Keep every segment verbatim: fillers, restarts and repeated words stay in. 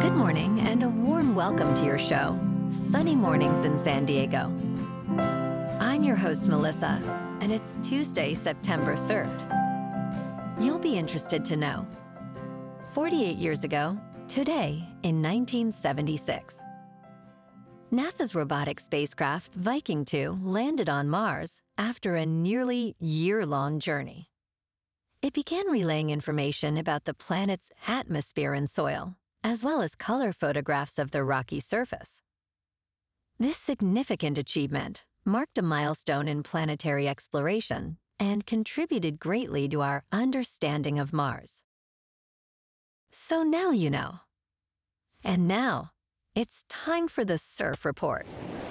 Good morning and a warm welcome to your show, Sunny Mornings in San Diego. I'm your host, Melissa, and it's Tuesday, September third. You'll be interested to know, forty-eight years ago, today in nineteen seventy-six, NASA's robotic spacecraft Viking two landed on Mars after a nearly year-long journey. It began relaying information about the planet's atmosphere and soil, as well as color photographs of the rocky surface. This significant achievement marked a milestone in planetary exploration and contributed greatly to our understanding of Mars. So now you know. And now, it's time for the Surf Report.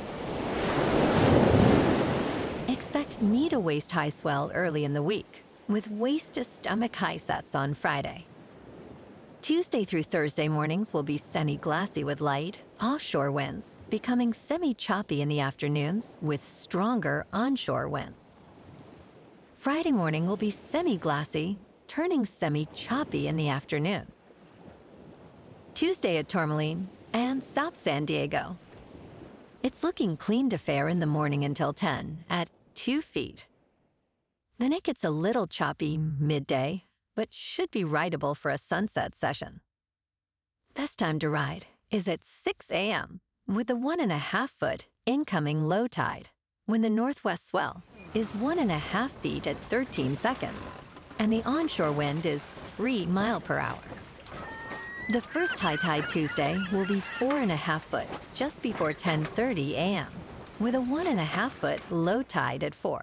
Expect knee to waist high swell early in the week, with waist to stomach high sets on Friday. Tuesday through Thursday mornings will be semi-glassy with light, offshore winds, becoming semi-choppy in the afternoons with stronger onshore winds. Friday morning will be semi-glassy, turning semi-choppy in the afternoon. Tuesday at Tourmaline and South San Diego. It's looking clean to fair in the morning until ten at two feet. Then it gets a little choppy midday, but should be rideable for a sunset session. Best time to ride is at six a.m. with the one and a half foot incoming low tide, when the northwest swell is one and a half feet at thirteen seconds, and the onshore wind is three mile per hour. The first high tide Tuesday will be four and a half foot just before ten thirty a.m. with a one and a half foot low tide at four.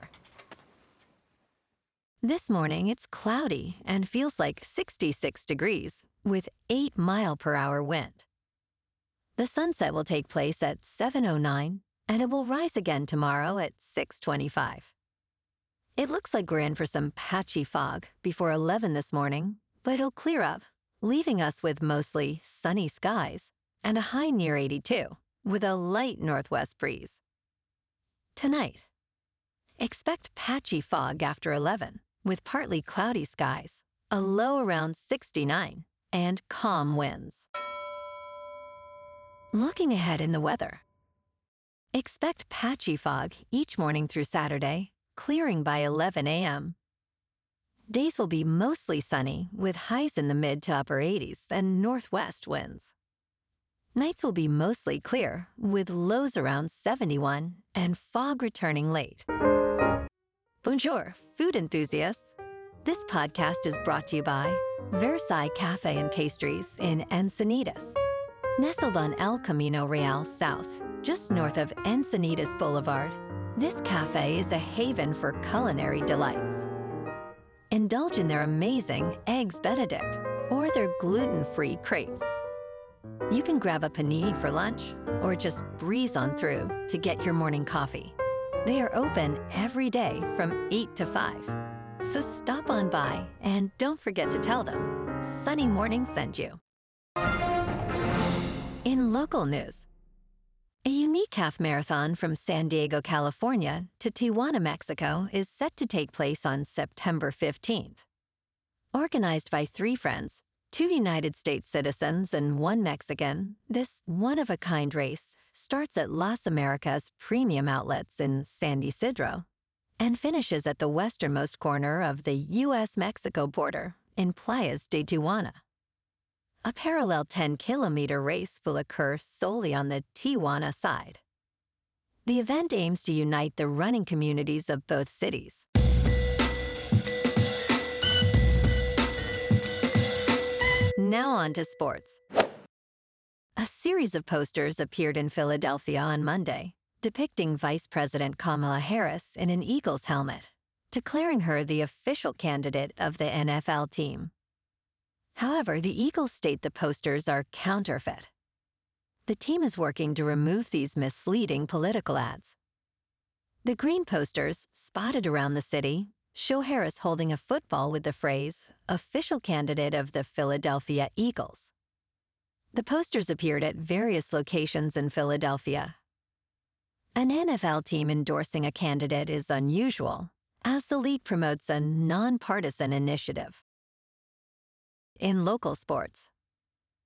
This morning, it's cloudy and feels like sixty-six degrees with eight mile per hour wind. The sunset will take place at seven oh nine, and it will rise again tomorrow at six twenty-five. It looks like we're in for some patchy fog before eleven this morning, but it'll clear up, leaving us with mostly sunny skies and a high near eighty-two with a light northwest breeze. Tonight, expect patchy fog after eleven. With partly cloudy skies, a low around sixty-nine, and calm winds. Looking ahead in the weather. Expect patchy fog each morning through Saturday, clearing by eleven a.m. Days will be mostly sunny, with highs in the mid to upper eighties and northwest winds. Nights will be mostly clear, with lows around seventy-one and fog returning late. Bonjour, food enthusiasts. This podcast is brought to you by Versailles Cafe and Pastries in Encinitas. Nestled on El Camino Real South, just north of Encinitas Boulevard, this cafe is a haven for culinary delights. Indulge in their amazing Eggs Benedict or their gluten-free crepes. You can grab a panini for lunch or just breeze on through to get your morning coffee. They are open every day from eight to five. So stop on by and don't forget to tell them Sunny Morning sent you. In local news, a unique half marathon from San Diego, California to Tijuana, Mexico is set to take place on September fifteenth. Organized by three friends, two United States citizens and one Mexican, this one-of-a-kind race starts at Las Americas Premium Outlets in San Ysidro and finishes at the westernmost corner of the U S Mexico border in Playas de Tijuana. A parallel ten-kilometer race will occur solely on the Tijuana side. The event aims to unite the running communities of both cities. Now on to sports. A series of posters appeared in Philadelphia on Monday, depicting Vice President Kamala Harris in an Eagles helmet, declaring her the official candidate of the N F L team. However, the Eagles state the posters are counterfeit. The team is working to remove these misleading political ads. The green posters, spotted around the city, show Harris holding a football with the phrase, "Official candidate of the Philadelphia Eagles." The posters appeared at various locations in Philadelphia. An N F L team endorsing a candidate is unusual, as the league promotes a nonpartisan initiative. In local sports,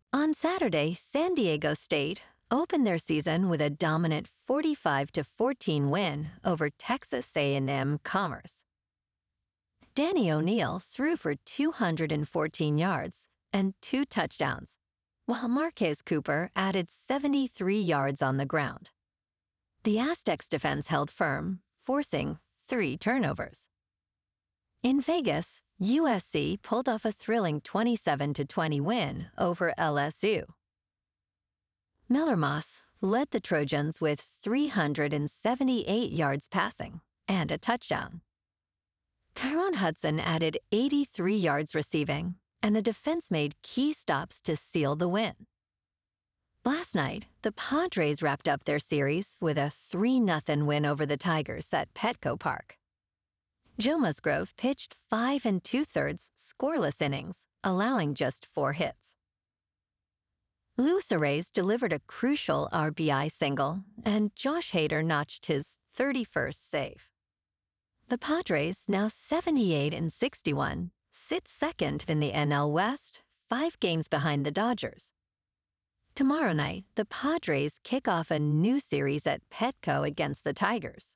On Saturday, San Diego State opened their season with a dominant forty-five to fourteen win over Texas A and M Commerce. Danny O'Neal threw for two hundred fourteen yards and two touchdowns, while Marquez Cooper added seventy-three yards on the ground. The Aztecs' defense held firm, forcing three turnovers. In Vegas, U S C pulled off a thrilling twenty-seven to twenty win over L S U. Miller Moss led the Trojans with three hundred seventy-eight yards passing and a touchdown. Tyrone Hudson added eighty-three yards receiving, and the defense made key stops to seal the win. Last night, the Padres wrapped up their series with a three nothing win over the Tigers at Petco Park. Joe Musgrove pitched five and two-thirds scoreless innings, allowing just four hits. Luis Arraez delivered a crucial R B I single, and Josh Hader notched his thirty-first save. The Padres, now seventy-eight and sixty-one, sit second in the N L West, five games behind the Dodgers. Tomorrow night, the Padres kick off a new series at Petco against the Tigers.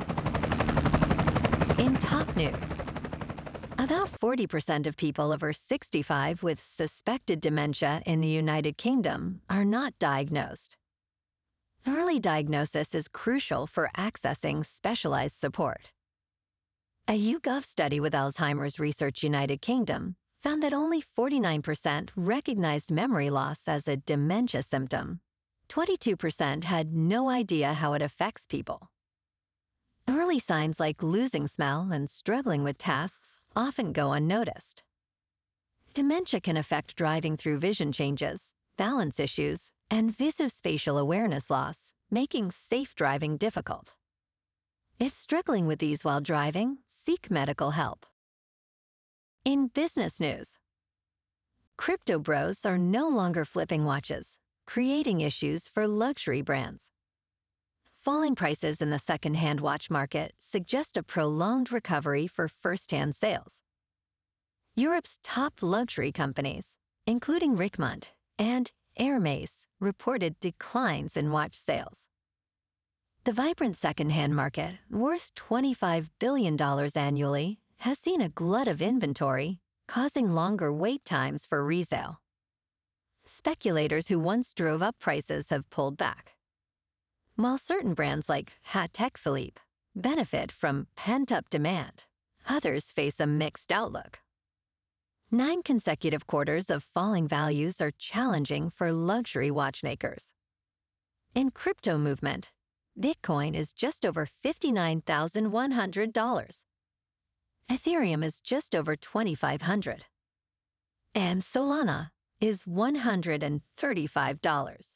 In top news, about forty percent of people over sixty-five with suspected dementia in the United Kingdom are not diagnosed. Early diagnosis is crucial for accessing specialized support. A YouGov study with Alzheimer's Research United Kingdom found that only forty-nine percent recognized memory loss as a dementia symptom. twenty-two percent had no idea how it affects people. Early signs like losing smell and struggling with tasks often go unnoticed. Dementia can affect driving through vision changes, balance issues, and visuospatial awareness loss, making safe driving difficult. If struggling with these while driving, seek medical help. In business news, crypto bros are no longer flipping watches, creating issues for luxury brands. Falling prices in the second-hand watch market suggest a prolonged recovery for first-hand sales. Europe's top luxury companies, including Richemont and Hermès, reported declines in watch sales. The vibrant second-hand market, worth twenty-five billion dollars annually, has seen a glut of inventory, causing longer wait times for resale. Speculators who once drove up prices have pulled back. While certain brands like Patek Philippe benefit from pent-up demand, others face a mixed outlook. Nine consecutive quarters of falling values are challenging for luxury watchmakers. In crypto movement, Bitcoin is just over fifty-nine thousand one hundred dollars. Ethereum is just over twenty-five hundred dollars. And Solana is one hundred thirty-five dollars.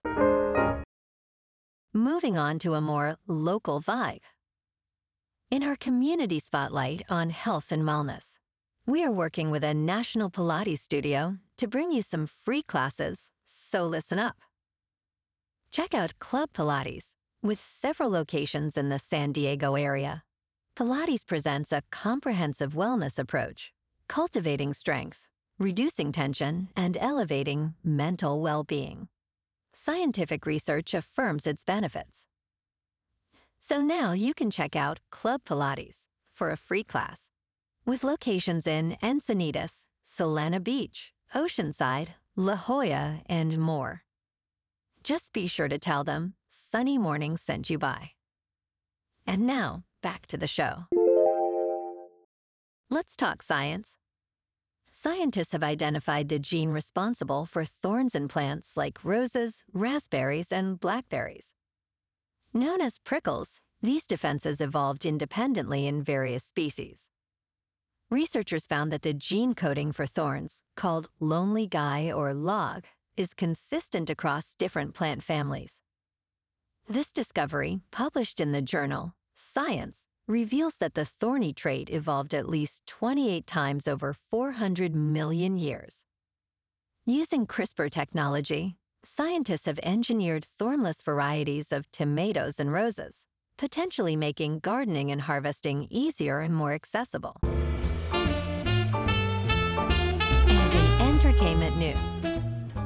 Moving on to a more local vibe. In our community spotlight on health and wellness, we are working with a national Pilates studio to bring you some free classes, so listen up. Check out Club Pilates. With several locations in the San Diego area, Pilates presents a comprehensive wellness approach, cultivating strength, reducing tension, and elevating mental well-being. Scientific research affirms its benefits. So now you can check out Club Pilates for a free class, with locations in Encinitas, Solana Beach, Oceanside, La Jolla, and more. Just be sure to tell them Sunny Morning sent you by. And now, back to the show. Let's talk science. Scientists have identified the gene responsible for thorns in plants like roses, raspberries, and blackberries. Known as prickles, these defenses evolved independently in various species. Researchers found that the gene coding for thorns, called lonely guy or log, is consistent across different plant families. This discovery, published in the journal Science, reveals that the thorny trait evolved at least twenty-eight times over four hundred million years. Using CRISPR technology, scientists have engineered thornless varieties of tomatoes and roses, potentially making gardening and harvesting easier and more accessible. And in entertainment news,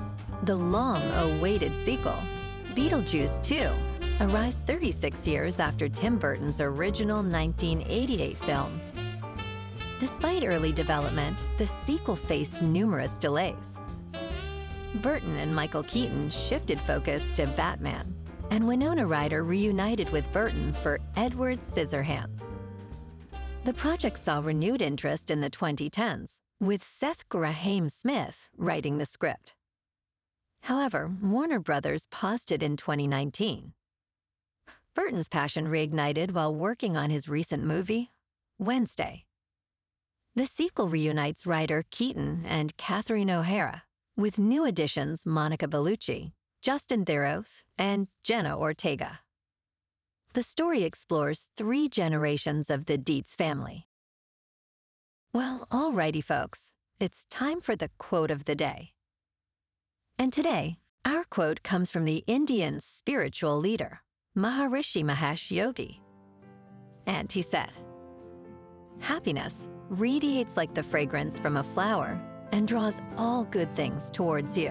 The long-awaited sequel, Beetlejuice two, arrives thirty-six years after Tim Burton's original nineteen eighty-eight film. Despite early development, the sequel faced numerous delays. Burton and Michael Keaton shifted focus to Batman, and Winona Ryder reunited with Burton for Edward Scissorhands. The project saw renewed interest in the twenty tens, with Seth Grahame-Smith writing the script. However, Warner Brothers paused it in twenty nineteen. Burton's passion reignited while working on his recent movie, Wednesday. The sequel reunites writer Keaton and Catherine O'Hara, with new additions Monica Bellucci, Justin Theroux, and Jenna Ortega. The story explores three generations of the Dietz family. Well, alrighty, folks, it's time for the quote of the day. And today, our quote comes from the Indian spiritual leader, Maharishi Mahesh Yogi. And he said, "Happiness radiates like the fragrance from a flower and draws all good things towards you."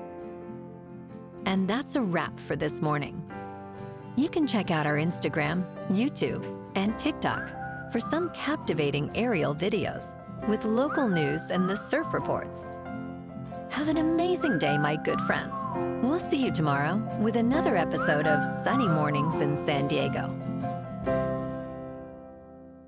And that's a wrap for this morning. You can check out our Instagram, YouTube, and TikTok for some captivating aerial videos with local news and the surf reports. Have an amazing day, my good friends. We'll see you tomorrow with another episode of Sunny Mornings in San Diego.